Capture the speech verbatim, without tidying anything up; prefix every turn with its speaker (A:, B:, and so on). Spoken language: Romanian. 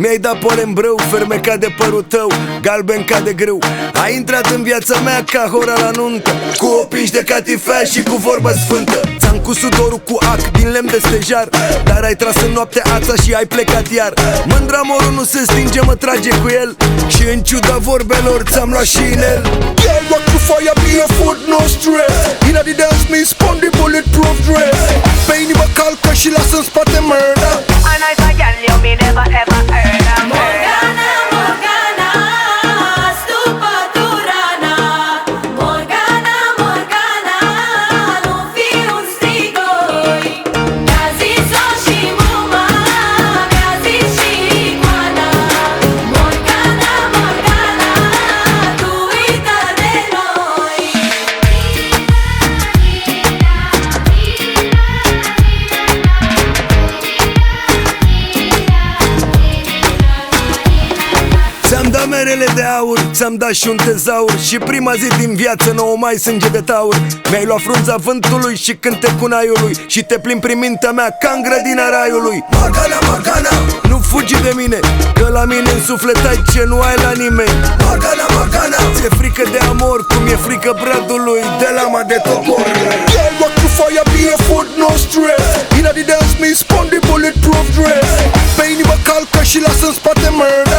A: Mi-ai dat polen brâu, fermecat de părul tău, galben ca de grâu. Ai intrat în viața mea ca hora la nuntă, cu opinși de catifea și cu vorbă sfântă. Ți-am cusut dorul cu ac din lemn de stejar, dar ai tras în noapte ața și ai plecat iar. Mândra morul nu se stinge, mă trage cu el, și în ciuda vorbelor ți-am luat și inel.
B: Girl, rock the fire, be a foot, no stress. Inna the dance, me spun the bulletproof dress. Pe inimă calcă și lasă în spate murder.
C: And I say, girl, you me never ever heard of
D: Morgana, Morgana, stupă Turana. Morgana, Morgana, nu fi un strigoi. Mi-a zis-o și mama, mi-a zis și Iguana. Morgana, Morgana, tu uită de noi.
A: Ți-am dat merele de aur, ți-am dat și un tezaur, și prima zi din viață nouă mai sânge de taur. Mi-ai luat frunza vântului și cântecul naiului, și te plimbi prin mintea mea ca în grădina raiului.
B: Morgana, Morgana,
A: Nu fugi de mine, că la mine în suflet ai ce nu ai la nimeni.
B: Morgana, Morgana,
A: Ți-e frică de amor, cum e frică bradului de lama de topor.
B: girl, rock the fire, be a foot, no stress. Inna the dance, me spun the bulletproof dress. Pe inimă calcă și lasă în spate murder.